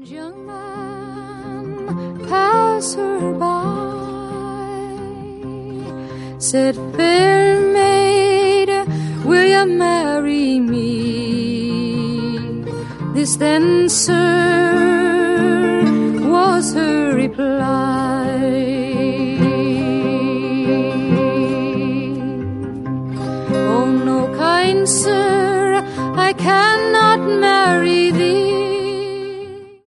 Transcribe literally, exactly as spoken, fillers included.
Young man, pass her by, said, fair maid, will you marry me? This then, sir, was her reply. Oh, no, kind sir, I cannot